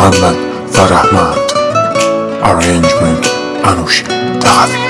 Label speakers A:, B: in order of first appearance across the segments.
A: Muhammad و رحمت. Arrangement انوش تقوی.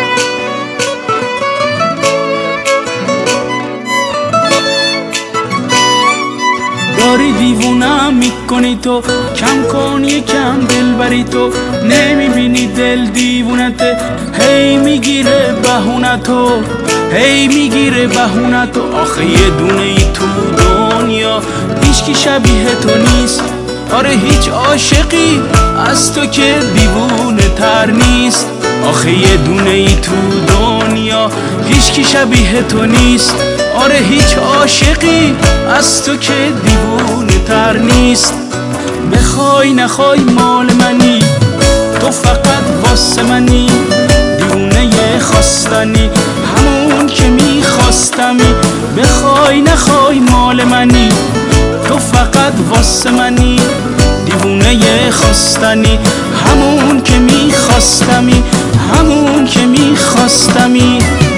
B: داری دیوونم میکنی تو، کم کن یکم دل بری تو، نمیبینی دل دیوونته، هی میگیره بهونتو، هی میگیره بهونتو. آخه یه دونه ای تو دنیا هیچکی شبیه تو نیست، آره هیچ عاشقی از تو که دیوونه تر نیست. آخه یه دونه ای تو دنیا هیچکی شبیه تو نیست، آره هیچ عاشقی از تو که دیوونه تر نیست. بخوای نخوای مال منی، تو فقط واسه منی، دیوونه خواستنی، همون که میخواستمی. بخوای نخوای مال منی، تو فقط واسه منی، دیوونه خواستنی، همون که میخواستمی، همون که میخواستمی.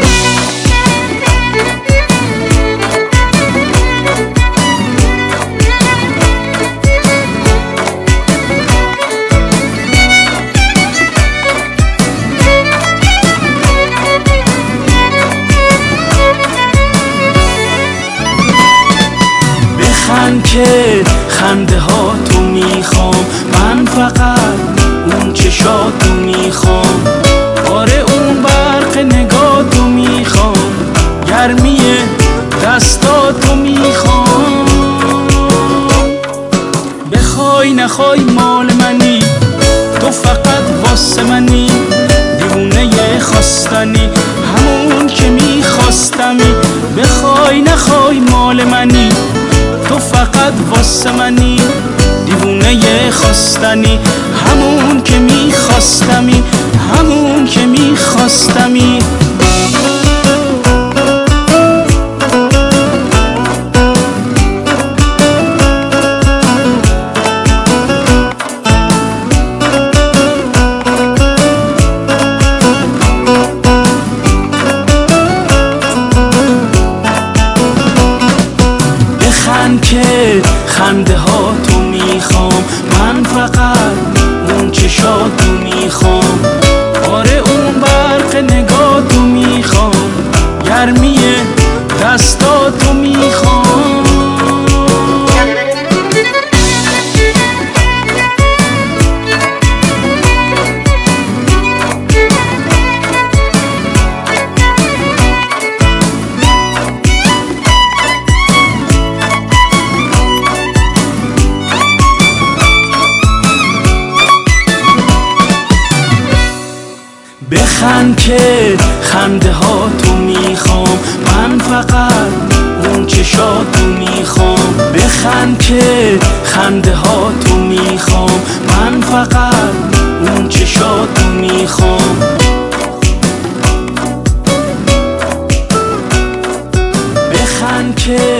B: که خنده ها تو میخوام، من فقط اون چشاتو میخوام، آره اون برق نگاتو میخوام، گرمی دستاتو میخوام. بخوای نخوای مال منی، تو فقط واسه منی، دیوونه خواستنی، همون که میخواستمی. بخوای نخوای مال منی، تو فقط واسه منی، دیوونه خواستنی، همون که میخواستمی، همون که میخواستمی. که خنده ها تو میخوام، من فقط اون چشاتو میخوام، آره اون برق نگاتو میخوام، گرمی دستاتو میخوام. بخند که خنده ها تو میخوام، من فقط اون چشاتو میخوام. بخند که خنده ها تو میخوام، من فقط اون چشاتو میخوام. بخند که